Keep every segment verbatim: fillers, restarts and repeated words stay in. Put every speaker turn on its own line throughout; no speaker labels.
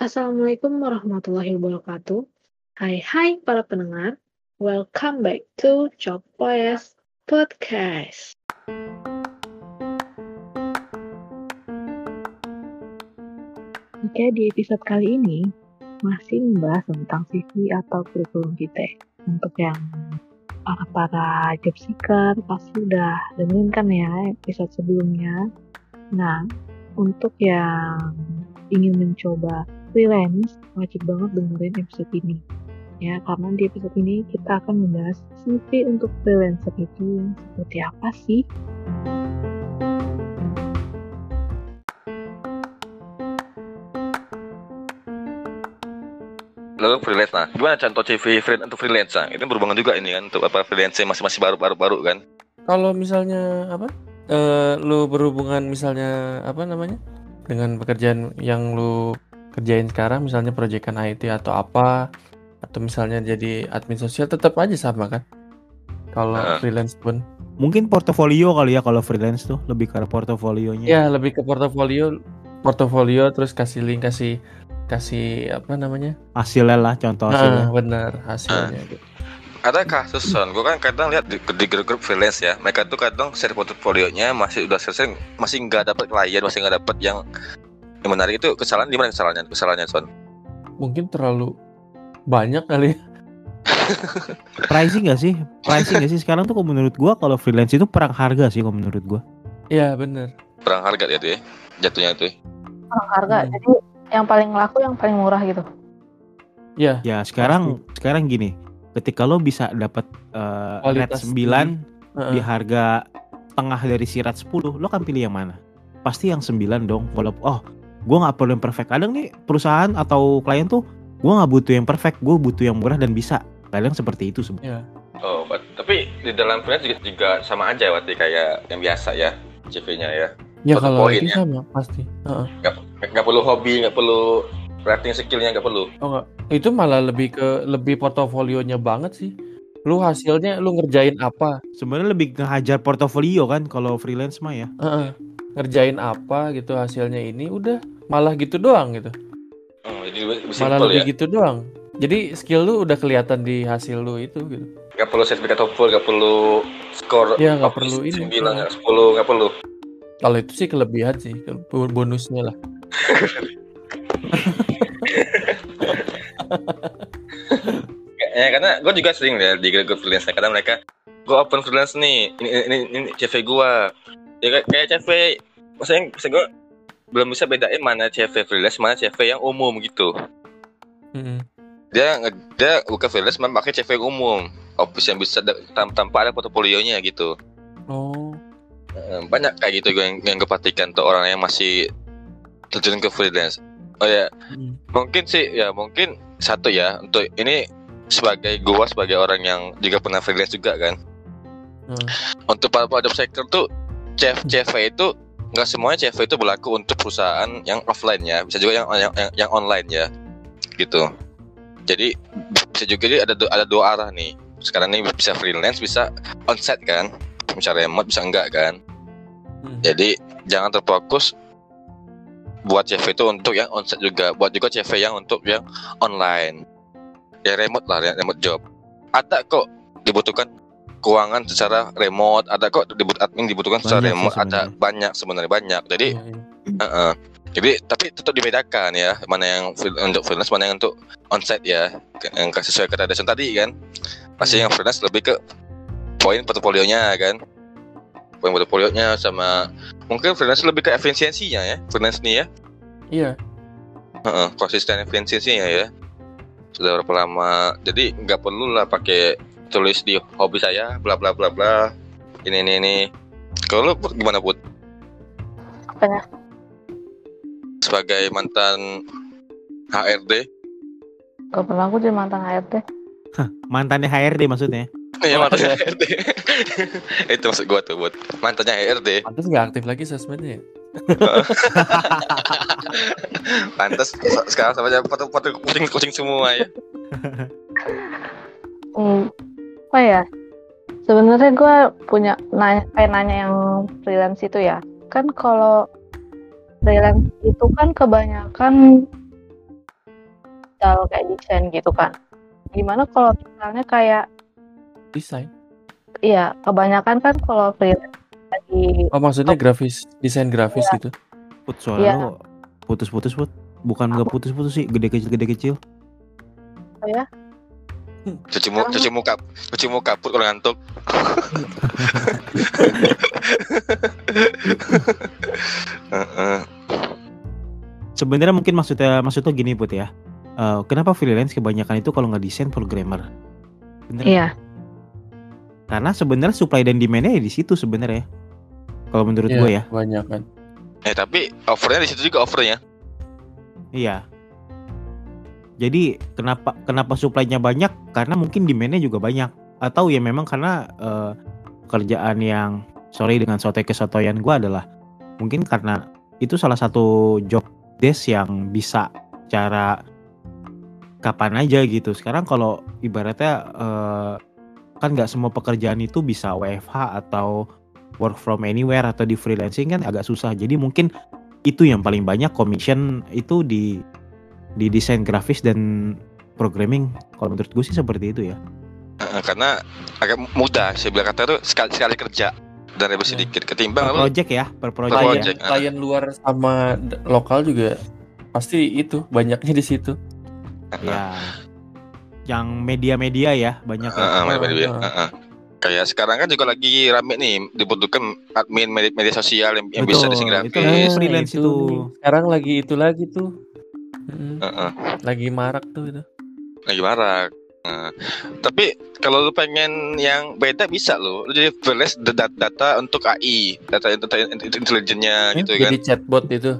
Assalamualaikum warahmatullahi wabarakatuh. Hai hai para pendengar, welcome back to Chopwes Podcast. Oke, di episode kali ini masih membahas tentang C V atau kurikulum kita. Untuk yang para para job seeker pasti udah dengerin kan ya episode sebelumnya. Nah, untuk yang ingin mencoba freelance, wajib banget dengerin episode ini. Ya, karena di episode ini kita akan membahas C V untuk freelancer itu seperti apa sih?
Lalu freelance, nah gimana contoh C V freelance untuk freelance? Nah, itu berhubungan juga ini kan untuk apa freelance masih masih baru baru baru kan?
Kalau misalnya apa? Eh, lu berhubungan misalnya apa namanya? Dengan pekerjaan yang lu kerjain sekarang, misalnya proyekan I T atau apa, atau misalnya jadi admin sosial, tetap aja sama kan? Kalau
Heeh.
freelance pun.
Mungkin portofolio kali ya kalau freelance tuh lebih ke portofolionya.
Ya, lebih ke portofolio, portofolio terus kasih link, kasih kasih apa namanya?
Hasilnya lah, contoh
Nah,
hasilnya.
benar hasilnya. gitu.
Ada kasus son, gue kan kadang lihat di, di grup-grup freelance ya, mereka tuh kadang share portofolionya masih udah selesai, masih nggak dapat klien, masih nggak dapat yang yang menarik. Itu kesalahan di mana kesalahannya? Kesalahannya son?
Mungkin terlalu banyak kali. ya.
Pricing nggak sih? Pricing nggak sih sekarang tuh kalau menurut gua kalau freelance itu perang harga sih kalau menurut gua.
Iya, benar.
Perang harga ya tuh ya, jatuhnya tuh.
Perang harga,
Hmm.
jadi yang paling laku yang paling murah gitu.
Ya,
Ya sekarang sekarang gini, ketika lo bisa dapat uh, rate
Kualitas
sembilan
Heeh.
di harga tengah dari si rate sepuluh, lo kan pilih yang mana? Pasti yang sembilan dong. Kalau oh, gua nggak perlu yang perfect. Kadang nih perusahaan atau klien tuh gua nggak butuh yang perfect, gua butuh yang murah dan bisa. Kadang seperti itu sebenarnya.
Ya.
Oh, but, tapi di dalam freelance juga, juga sama aja berarti kayak yang biasa ya C V-nya ya.
Ya
Satu
kalau
poin
itu
ya.
sama pasti. Heeh.
Nggak perlu hobi, nggak perlu rating skillnya, nggak perlu.
Oh enggak, itu malah lebih ke lebih portofolionya banget sih. Lu hasilnya lu ngerjain apa?
Sebenarnya lebih ngehajar portofolio kan kalau freelance mah ya.
Heeh. Ngerjain apa gitu hasilnya ini udah malah gitu doang gitu.
Oh, jadi lebih
Malah
simple
lebih
ya.
gitu doang. Jadi skill lu udah kelihatan di hasil lu itu gitu.
Nggak perlu sertifikat TOEFL, nggak perlu skor
Ya nggak
top
perlu ini.
sembilan, nggak sepuluh, nggak perlu.
Kalau itu sih kelebihan sih, ke- bonusnya lah.
Ya, karena gue juga sering lihat di grup freelance, kadang mereka gue open freelance nih, ini ini, ini, ini C V gue, ya kayak, kayak C V, maksudnya, maksudnya gue belum bisa bedain mana C V freelance, mana C V yang umum gitu.
Mm-mm.
Dia nge- dia bukan freelance, memang pakai C V yang umum, office yang bisa da- tam- tanpa ada portofolionya gitu.
Oh,
Eh, Banyak kayak gitu gue yang, yang gue perhatikan tuh orang yang masih terjun ke freelance. Oh ya,
mm.
mungkin sih ya mungkin satu ya untuk ini sebagai gua sebagai orang yang juga pernah freelance juga kan.
Hmm.
Untuk para para job seeker tuh C V itu nggak semuanya C V itu berlaku untuk perusahaan yang offline ya, bisa juga yang yang, yang, yang online ya, gitu. Jadi bisa juga jadi ada ada dua arah nih. Sekarang ini bisa freelance, bisa onsite kan, bisa remote, bisa enggak kan.
Hmm.
Jadi jangan terfokus buat C V itu untuk yang onsite juga, buat juga C V yang untuk yang online. Ya remote lah, ya, remote job. Ada kok dibutuhkan keuangan secara remote, ada kok dibut admin dibutuhkan secara
Banyak sih
remote, ada
sebenarnya.
banyak sebenarnya banyak. Jadi,
Iya, iya.
uh-uh. jadi tapi tetap dibedakan ya, mana yang free- untuk freelance, mana yang untuk onsite ya, yang sesuai kata Deson tadi kan. Pasti
Hmm.
yang freelance lebih ke poin portofolionya kan, poin portofolionya sama mungkin freelance lebih ke efisiensinya ya, freelance nih ya.
Iya.
Uh-uh, konsisten efisiensinya ya. Sudah berapa lama, jadi nggak perlu lah pakai tulis di hobi saya bla bla bla bla ini ini ini. Kalau lu Put, gimana Put?
Apanya?
Sebagai mantan H R D?
Gak pernah aku jadi mantan H R D.
Mantannya H R D maksudnya.
Iya
Oh,
mantannya
iya.
H R D. Itu maksud gua tuh buat mantannya H R D.
Pantes nggak aktif lagi sosmednya ya?
Pantas sekarang sama aja foto-foto kucing-kucing semua ya.
Hmm, apa ya? Sebenarnya gue punya nanya, pengen nanya yang freelance itu ya. Kan kalau freelance itu kan kebanyakan kayak desain gitu kan. Gimana kalau misalnya kayak
Desain.
iya kebanyakan kan kalau freelance lagi
Oh maksudnya grafis, desain grafis
Iya.
gitu.
Put, suara
Iya.
lo putus-putus, Put. Bukan nggak putus-putus sih, gede kecil gede kecil.
apa ya?
Cuci muka, cuci muka, cuci muka put kalau ngantuk. Heeh.
Sebenarnya mungkin maksudnya maksudnya gini, Put ya. Eh, kenapa freelance kebanyakan itu kalau nggak desain programmer? Bener.
Iya.
Karena sebenarnya supply dan demand-nya ya di situ sebenarnya. Kalau menurut
Iya,
gue ya.
banyak kan.
Eh tapi offernya di situ juga offernya.
Iya. Jadi kenapa kenapa supply-nya banyak? Karena mungkin demand-nya juga banyak. Atau ya memang karena eh, pekerjaan yang sorry dengan sotoy kesotoyan gue adalah mungkin karena itu salah satu job desk yang bisa cara kapan aja gitu. Sekarang kalau ibaratnya eh, kan nggak semua pekerjaan itu bisa W F H atau work from anywhere atau di freelancing kan agak susah. Jadi mungkin itu yang paling banyak commission itu di di desain grafis dan programming. Kalau menurut gue sih seperti itu ya.
Heeh, karena agak mudah. Saya bilang kata tuh sekali sekali kerja dan lebih
Ya.
sedikit
Per
ketimbang lu.
project ya, per project.
Per
Klien,
project, ah.
klien luar sama d- lokal juga pasti itu banyaknya di situ.
Ya. Yang media-media ya banyak ya.
Heeh, media- media.
Heeh.
Heeh. Kayak sekarang kan juga lagi rame nih dibutuhkan admin media, media sosial yang, yang bisa desain
Betul, itu
grafis.
Nah, freelance itu.
nih. Sekarang lagi itu lagi tuh. Mm-mm.
Heeh.
Lagi marak tuh itu.
Lagi marak. Nah, tapi kalau lu pengen yang beda bisa lu, lu jadi freelance data, data untuk A I, data, data intelijennya gitu kan.
Jadi chatbot itu.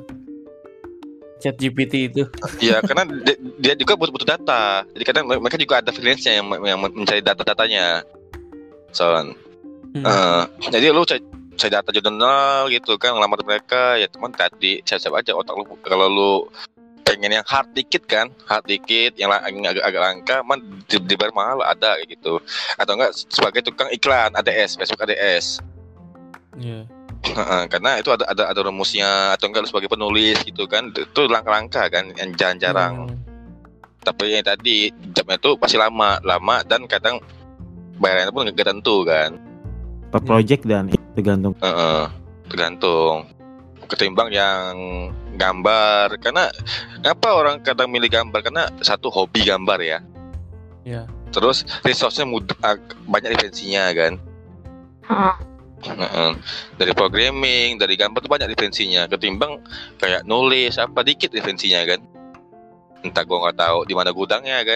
Chat G P T itu.
Iya, karena dia, dia juga butuh butuh data. Jadi kadang mereka juga ada freelance-nya yang, yang mencari data-datanya. Son.
Hmm.
Eh, jadi lu cari, cari data jurnal gitu kan, ngelamar mereka ya teman tadi siap-siap aja otak lu. Kalau lu pengen yang hard dikit kan, hard dikit yang, la- yang agak, agak langka, man di, dibayar mahal ada kayak gitu. Atau enggak sebagai tukang iklan A D S, Facebook A D S.
Iya.
Heeh, karena itu ada ada ada rumusnya. Atau enggak lu sebagai penulis gitu kan, itu langka-langka kan, yang jarang-jarang.
Hmm.
Tapi yang tadi jamnya tuh pasti lama, lama dan kadang bayarannya pun nggak tentu kan.
Per project dan itu tergantung.
Heeh, tergantung. Ketimbang yang gambar, karena ngapa orang kadang milih gambar karena satu hobi gambar ya.
Iya.
Terus resource-nya mudah, banyak referensinya kan.
Heeh.
Heeh. Dari programming, dari gambar tuh banyak referensinya. Ketimbang kayak nulis apa dikit referensinya kan. Entah gua nggak tahu di mana gudangnya kan.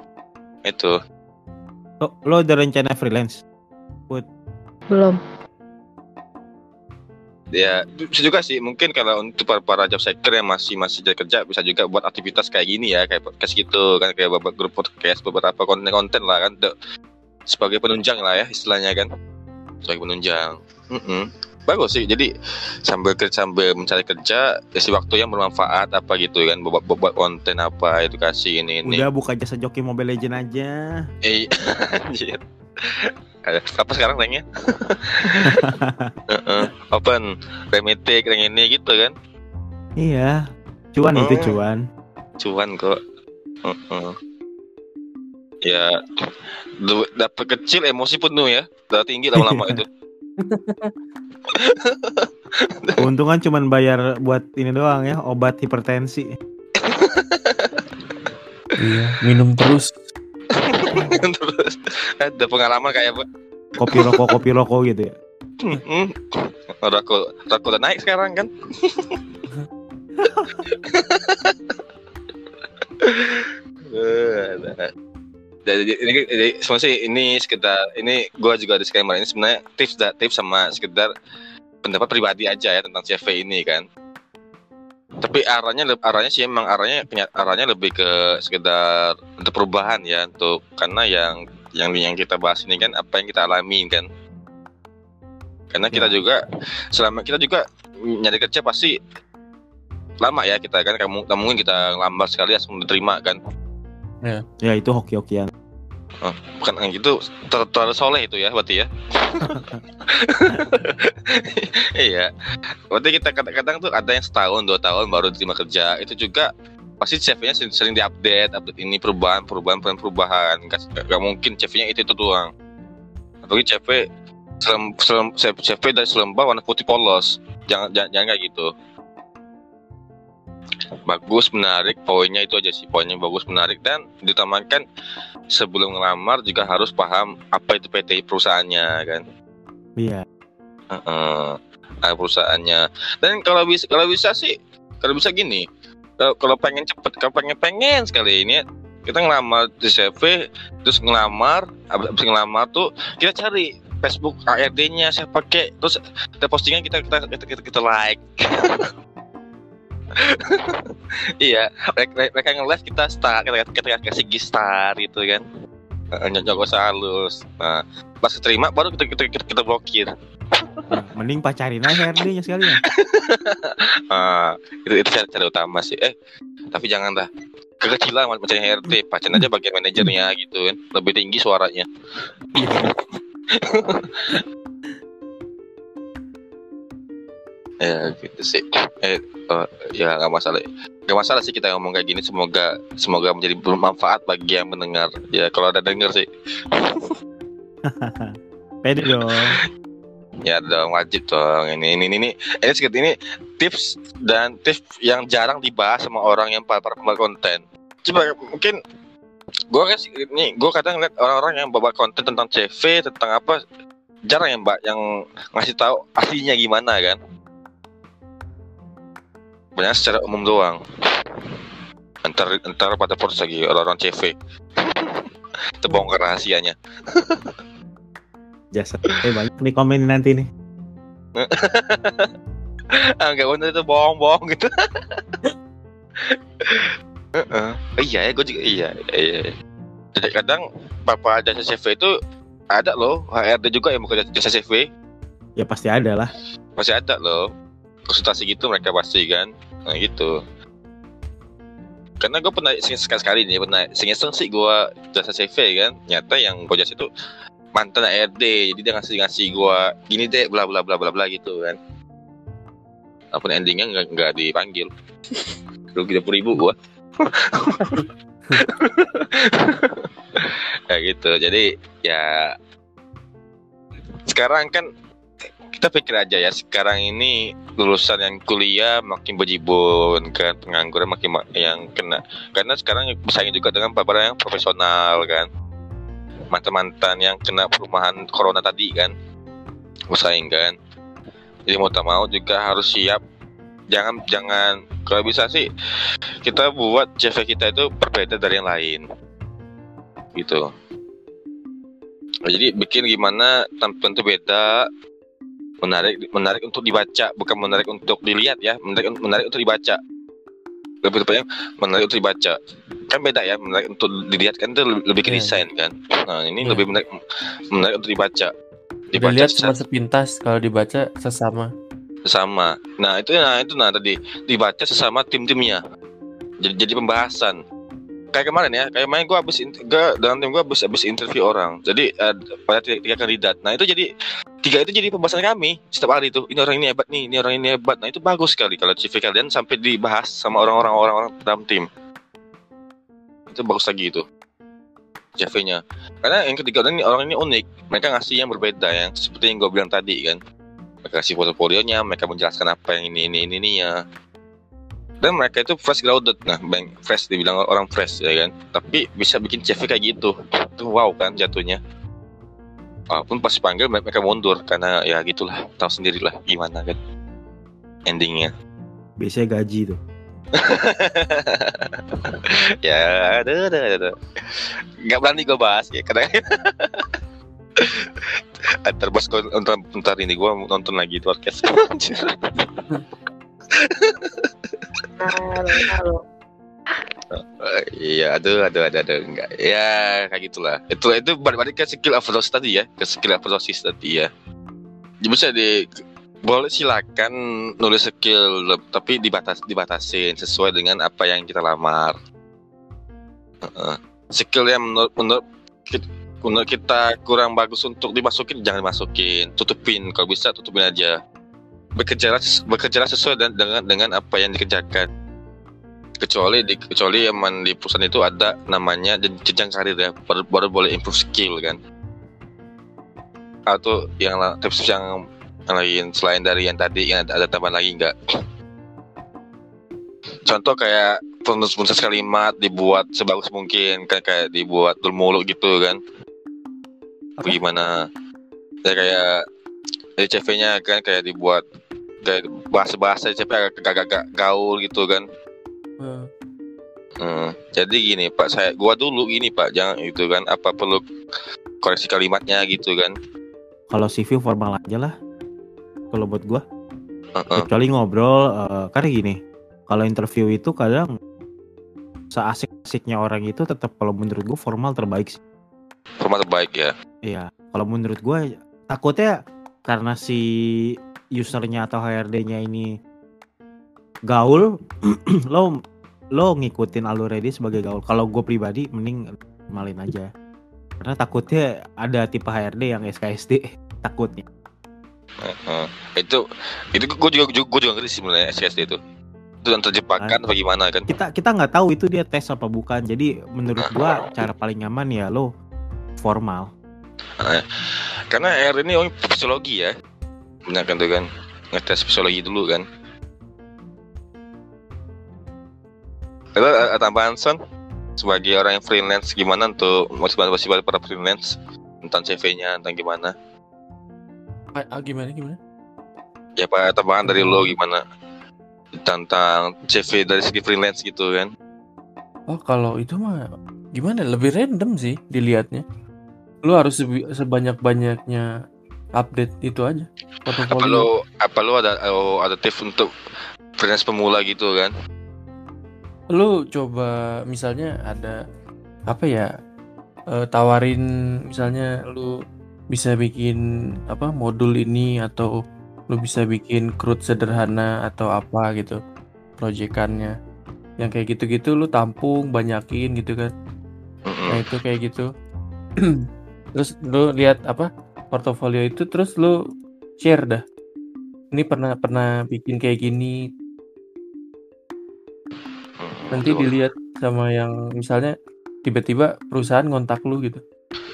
Itu.
Lo, lo ada rencana freelance?
Belum.
Ya bisa juga sih, mungkin kalau untuk para, para job seeker yang masih masih cari kerja bisa juga buat aktivitas kayak gini ya, kayak podcast gitu kan, kayak beberapa grup podcast, beberapa konten-konten lah kan, de- sebagai penunjang lah ya istilahnya kan, sebagai penunjang. Mm-mm. Bagus sih, jadi sambil kerja sambil mencari kerja, isi waktu yang bermanfaat apa gitu kan, buat, buat, buat konten apa edukasi ini ini.
Udah buka jasa joki Mobile Legend aja.
Eh, anjir. Apa sekarang ranknya? Heeh, open, Remitik, rank ini gitu kan.
Iya. Cuan itu
Oh.
cuan.
Cuan kok. Heeh. Ya, du- dapat kecil emosi penuh ya. Udah tinggi lama-lama itu.
Keuntungan cuman bayar buat ini doang ya, obat hipertensi.
Iya. Minum terus.
Terus ada pengalaman kayak apa?
Kopi rokok kopi rokok gitu ya.
Hmm. Rokok, rokok udah naik sekarang kan? Eh, Jadi ini, ini sebenarnya sih ini sekedar ini gue juga disclaimer ini sebenarnya tips da, tips sama sekedar pendapat pribadi aja ya tentang C V ini kan. Tapi arahnya le- arahnya sih emang arahnya kenya- arahnya lebih ke sekedar untuk perubahan ya, untuk karena yang yang yang kita bahas ini kan apa yang kita alami kan. Karena kita juga selama kita juga nyari kerja pasti lama ya kita kan, kamu tak mungkin kita lambat sekali langsung diterima kan.
Ya itu hoki-hokian.
Bukan yang gitu ter- terlalu soleh itu ya berarti ya. Iya. Berarti kita kadang-kadang tuh ada yang setahun dua tahun baru diterima kerja. Itu juga pasti C V-nya sering, sering diupdate, update ini perubahan, perubahan, perubahan, perubahan. Gak, gak mungkin C V-nya itu itu doang. Apalagi C V selem, selem, C V dari selembar warna putih polos. Jangan, jangan, jangan kayak gitu. Bagus, menarik, poinnya itu aja sih, poinnya bagus, menarik, dan ditambahkan sebelum ngelamar juga harus paham apa itu P T perusahaannya kan.
Iya.
Uh-uh. Nah, perusahaannya. Dan kalau bisa, kalau bisa sih, kalau bisa gini, kalau, kalau pengen cepet, kalau pengen pengen sekali ini, kita ngelamar di C V, terus ngelamar, abis, abis ngelamar tuh kita cari Facebook A R D-nya saya pakai, terus kita postingan kita kita kita kita, kita like. Iya, mereka, mereka nge-live kita star, kita, kita kasih star gitu kan, nyogok halus. Nah, pas terima baru kita kita kita, kita blokir.
Nah, mending pacarin aja R D-nya sekalian.
Ah, itu itu cara, cara utama sih. Eh, tapi jangan dah kekecilan macam R D, pacarin aja bagian manajernya gitu kan, lebih tinggi suaranya. Ya gitu sih. Eh, uh, ya nggak masalah, nggak masalah sih kita ngomong kayak gini. Semoga semoga menjadi bermanfaat bagi yang mendengar. Ya kalau ada denger sih.
Pede dong.
Ya dong, wajib dong. Ini ini ini ini ini sedikit ini tips dan tips yang jarang dibahas sama orang yang para pembuat konten. Coba mungkin gue kan ini gue kadang lihat orang-orang yang bawa konten tentang C V, tentang apa, jarang ya mbak yang ngasih tahu aslinya gimana kan. Banyak secara umum doang. Entar entar pada post lagi orang-orang C V. Itu bongkar rahasianya.
Jasa. Eh banyak nih komen nanti nih.
Ah, enggak bener itu bohong-bohong gitu. Uh-uh. Iya ya, gue juga iya. Iya. Jadi kadang papa jasa C V itu ada loh, H R D juga yang bukan jasa C V.
Ya pasti ada lah.
Pasti ada loh. Konsultasi gitu mereka pasti kan. Nah gitu. Karena gue pernah sekali-sekali nih, pernah iseng-iseng sih gue jasa C V kan. Nyata yang gue jasa itu mantan H R D, jadi dia ngasih-ngasih gue gini deh, bla bla bla bla bla gitu kan. Walaupun endingnya nggak nggak dipanggil. Rugi tiga puluh ribu gue. Ya gitu. Jadi ya sekarang kan kita pikir aja ya, sekarang ini lulusan yang kuliah makin bejibun kan, pengangguran makin ma- yang kena, karena sekarang bersaing juga dengan beberapa yang profesional kan, mantan-mantan yang kena perumahan corona tadi kan, bersaing kan. Jadi mau tak mau juga harus siap. Jangan jangan kalau bisa sih kita buat C V kita itu berbeda dari yang lain gitu. Jadi bikin gimana tampilan itu beda, menarik menarik untuk dibaca, bukan menarik untuk dilihat ya, menarik menarik untuk dibaca. Lebih tepatnya menarik untuk dibaca. Kan beda ya, menarik untuk dilihat kan itu lebih ke
Yeah.
desain kan. Nah, ini
Yeah.
lebih menarik menarik untuk dibaca.
Udah lihat cuma
sesa-
sepintas, kalau dibaca sesama.
sesama. Nah, itu nah itu nah tadi dibaca sesama tim-timnya. Jadi jadi pembahasan. Kayak kemarin ya, kayak kemarin gue abis gue dalam tim gue abis abis interview orang. Jadi uh, pada tiga, tiga kandidat. Nah itu jadi tiga itu jadi pembahasan kami setiap hari itu. Ini orang ini hebat nih, ini orang ini hebat. Nah itu bagus sekali kalau C V kalian sampai dibahas sama orang-orang orang-orang dalam tim. Itu bagus lagi itu C V-nya. Karena yang ketiga ini orang ini unik. Mereka ngasih yang berbeda, yang seperti yang gue bilang tadi kan. Mereka kasih portfolionya, mereka menjelaskan apa yang ini ini ini ini ya. Dan mereka itu fresh graduated, nah bank fresh dibilang orang fresh ya kan, tapi bisa bikin C V kayak gitu, itu wow kan jatuhnya. Walaupun pas panggil mereka mundur karena ya gitulah, tahu sendirilah gimana kan endingnya.
Biasanya gaji tuh.
Ya ada ada ada. Nggak berani gue bahas ya karena antar bos gue nonton ntar ini gue nonton lagi podcast.
Halo, halo.
Uh, iya, aduh, aduh, aduh, aduh, enggak. Ya, kayak gitulah. Itu itu balik-balik ke skill overdosis tadi ya, ke skill overdosis tadi ya. Jadi bisa di boleh silakan nulis skill, tapi dibatas dibatasin sesuai dengan apa yang kita lamar. Uh, skill yang menurut menurut kita, menurut kita kurang bagus untuk dimasukin, jangan dimasukin, tutupin kalau bisa tutupin aja. Bekerjalah bekerjalah sesuai dengan dengan, dengan apa yang dikerjakan. kecuali di kecuali emang di perusahaan itu ada namanya jen- jenjang karir ya, baru, baru boleh improve skill kan, atau yang la- tips yang yang lain selain dari yang tadi yang ada, ada tambahan lagi nggak? Contoh kayak penulis kalimat dibuat sebagus mungkin, kan kayak dibuat dulu gitu kan,
Apa?
bagaimana ya kayak dari C V-nya kan kayak dibuat kayak bahasa-bahasa C V agak-agak gaul gitu kan.
Eh,
Hmm, jadi gini Pak, saya gua dulu gini Pak, jangan itu kan apa perlu koreksi kalimatnya gitu kan.
Kalau C V formal aja lah. Kalau buat gua,
Heeh.
kecuali ngobrol, eh, karena gini, kalau interview itu kadang seasik-asiknya orang itu tetap kalau menurut gua formal terbaik sih.
Format terbaik ya.
Iya, kalau menurut gua takutnya karena si usernya atau H R D-nya ini gaul, lo lo ngikutin alurnya dia sebagai gaul. Kalau gue pribadi mending malin aja, karena takutnya ada tipe H R D yang S K S D takutnya.
Heeh. Itu itu gua juga gua juga ngerti sih sebenarnya S K S D itu. Itu yang terjebakkan bagaimana kan?
Kita kita nggak tahu itu dia tes apa bukan. Jadi menurut gua cara paling nyaman ya lo formal.
Karena R ini orang psikologi ya. Benar kan tuh kan? Ngetes psikologi dulu kan. Ada ada tambahan Son sebagai orang yang freelance gimana untuk motivasi para freelance tentang C V-nya, tentang gimana?
ah, ah, gimana gimana?
Ya Pak, tambahan dari lo gimana tentang C V dari segi freelance gitu kan?
Oh kalau itu mah gimana? Lebih random sih dilihatnya. Lu harus sebi- sebanyak-banyaknya update itu aja.
Apa
Portofolio.
lo apa lo ada oh, ada tips untuk freelance pemula gitu kan?
Lu coba misalnya ada apa ya? eh, tawarin misalnya lu bisa bikin apa modul ini atau lu bisa bikin CRUD sederhana atau apa gitu proyekannya. Yang kayak gitu-gitu lu tampung banyakin gitu kan.
Mm-mm.
Nah itu kayak gitu. Terus lu lihat apa portofolio itu terus lu share dah. Ini pernah pernah bikin kayak gini.
Mm,
Nanti
betul.
dilihat sama yang misalnya tiba-tiba perusahaan ngontak lu gitu.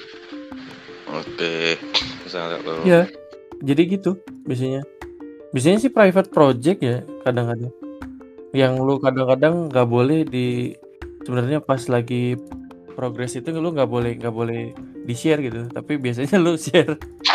Oke, sangat lo.
Iya. Jadi gitu biasanya. Biasanya sih private project ya kadang-kadang. Yang lu kadang-kadang nggak boleh di sebenarnya pas lagi progres itu lu nggak boleh nggak boleh di share gitu. Tapi biasanya lu share.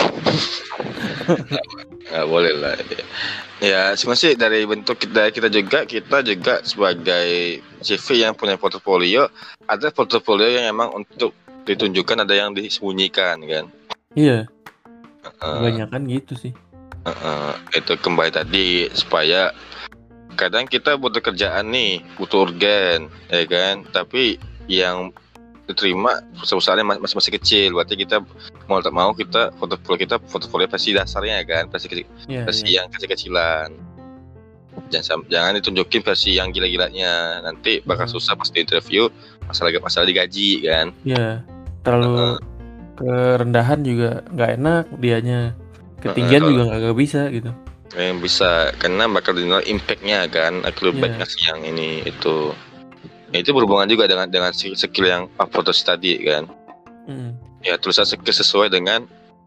Nggak boleh lah. Ya, sebenarnya dari bentuk kita kita juga kita juga sebagai C V yang punya portofolio, ada portofolio yang emang untuk ditunjukkan, ada yang disembunyikan kan.
Iya.
Uh,
Kebanyakan gitu sih.
uh, itu kembali tadi supaya kadang kita butuh kerjaan nih, butuh urgen, ya kan. Tapi yang diterima perusahaannya masih masih kecil, berarti kita mau tak mau kita portofolio kita portofolio versi dasarnya kan, versi kecil,
Iya,
versi
iya.
yang kecil-kecilan. Jangan jangan ditunjukin versi yang gila-gilanya, nanti bakal
Hmm.
susah pas di interview, masalah masalah digaji kan.
Iya. Terlalu kerendahan juga nggak enak dianya. Ketinggian
Uh,
juga nggak nggak bisa gitu.
yang bisa karena bakal dinilai impact-nya kan, aku lebih baik
Iya.
ngasih yang ini itu. Ya, itu berhubungan juga dengan dengan skill yang upload tadi kan.
Mm.
Ya tulisan skill sesuai dengan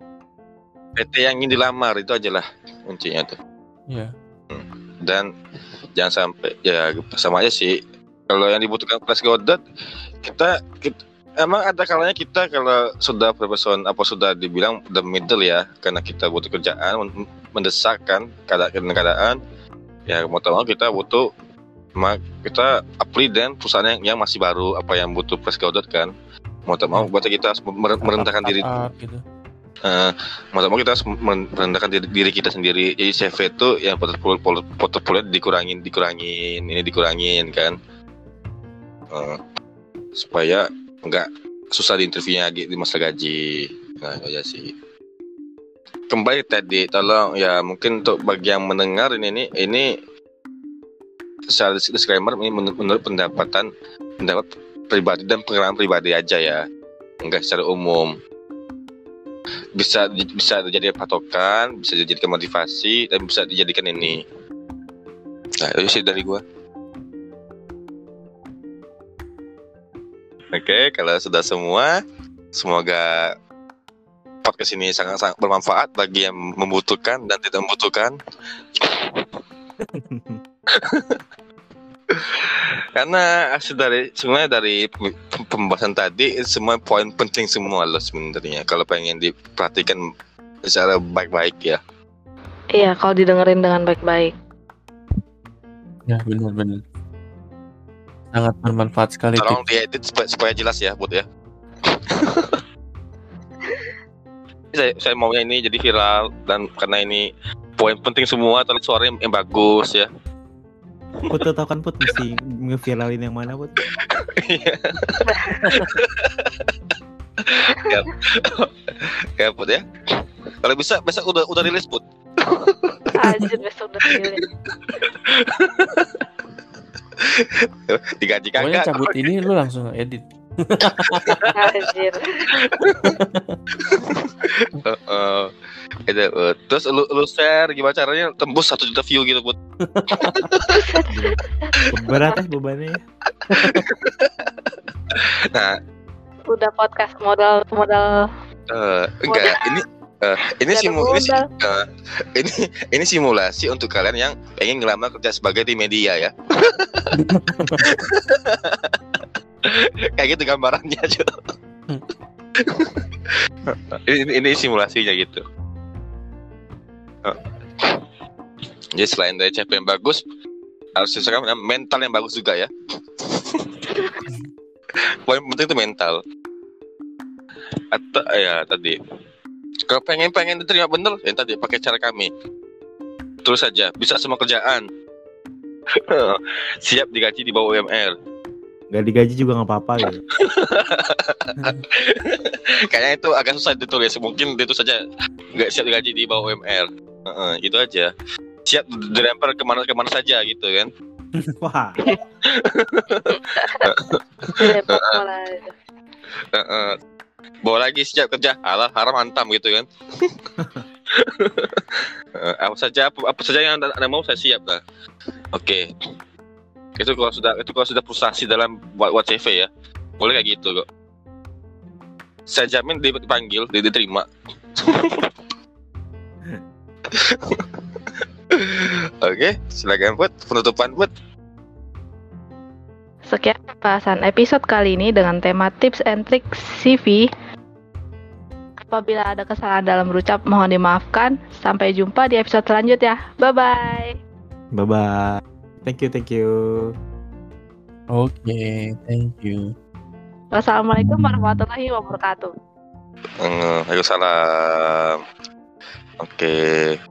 P T yang ingin dilamar, itu aja lah kuncinya tuh.
Iya.
Dan jangan sampai ya sama aja sih. Kalau yang dibutuhkan plus Godot, kita, kita emang ada kalanya kita kalau sudah profesional apa sudah dibilang the middle ya, karena kita butuh kerjaan mendesak kan keadaan keadaan ya mau tak mau kita butuh mak kita apply dan perusahaan yang, yang masih baru apa yang butuh plus Godot kan, mau tak mau berarti kita harus merendahkan diri
Startup gitu.
uh, mau tak mau kita harus merendahkan diri, diri kita sendiri. Jadi C V itu yang portofolio portofolio dikurangin dikurangin ini dikurangin kan, uh, supaya enggak susah di interviewnya di masalah gaji. Nah aja sih. Kembali tadi tolong ya mungkin untuk bagi yang mendengar ini ini, ini secara disclaimer ini menurut, menurut pendapatan pendapat pribadi dan pengalaman pribadi aja ya, enggak secara umum. Bisa bisa dijadikan patokan, bisa dijadikan motivasi, dan bisa dijadikan ini. Nah itu sih dari gua. Oke, kalau sudah semua, semoga podcast ini sangat-sangat bermanfaat bagi yang membutuhkan dan tidak membutuhkan. Karena hasil dari sebenarnya dari pembahasan tadi semua poin penting semua loh sebenarnya kalau pengen diperhatikan secara baik-baik ya.
Iya, kalau didengerin dengan baik-baik.
Ya benar-benar. Sangat bermanfaat sekali.
Tolong diedit supaya, supaya jelas ya, Bud ya. saya, saya maunya ini jadi viral dan karena ini poin penting semua, tapi suaranya yang bagus ya.
Put tau kan Put mesti ngeviralin yang mana Put?
ya, ya Put ya. Kalau bisa besok udah udah rilis Put.
Anjir, besok udah rilis.
Digaji
Pokoknya
kagak.
cabut ini lu langsung edit.
Anjir.
uh, uh, itu, uh, terus lu lu share gimana caranya tembus satu juta view gitu Put.
Berat ya bebannya ya.
Nah,
Udah podcast modal modal
uh, enggak ini uh, ini
Nggak ada
simu ini, si-
modal.
uh, ini ini simulasi untuk kalian yang pengen ngelamar kerja sebagai di media ya. Kayak gitu gambarannya aja. ini, ini simulasinya gitu. Uh. Jadi selain dari C V yang bagus, harus disesuaikan dengan mental yang bagus juga ya. Poin penting itu mental. Atau ya tadi, kalau pengen pengen diterima bener, ya tadi pakai cara kami. Terus saja, bisa semua kerjaan. Siap digaji di bawah U M R.
Gak digaji juga nggak apa-apa gitu.
Kayaknya itu agak susah ditulis. Mungkin itu saja nggak siap digaji di bawah U M R. Uh, itu aja. Siap dilempar kemana kemana saja gitu kan.
Wah.
Dilempar bola.
Uh, uh, bawa lagi siap kerja, alah haram hantam gitu kan. uh, apa saja apa, apa saja yang anda, anda mau saya siap lah. Oke. Okay. Itu kalau sudah itu kalau sudah frustasi dalam buat, buat C V ya. Boleh kayak gitu kok. Saya jamin dipanggil, diterima. Oke, silakan buat penutupan buat.
Sekian pembahasan episode kali ini dengan tema tips and tricks C V. Apabila ada kesalahan dalam berucap, mohon dimaafkan. Sampai jumpa di episode selanjutnya. Bye-bye.
Bye-bye. Thank you, thank you.
Oke, okay, thank you.
Wassalamualaikum warahmatullahi wabarakatuh.
Waalaikumsalam. Oke.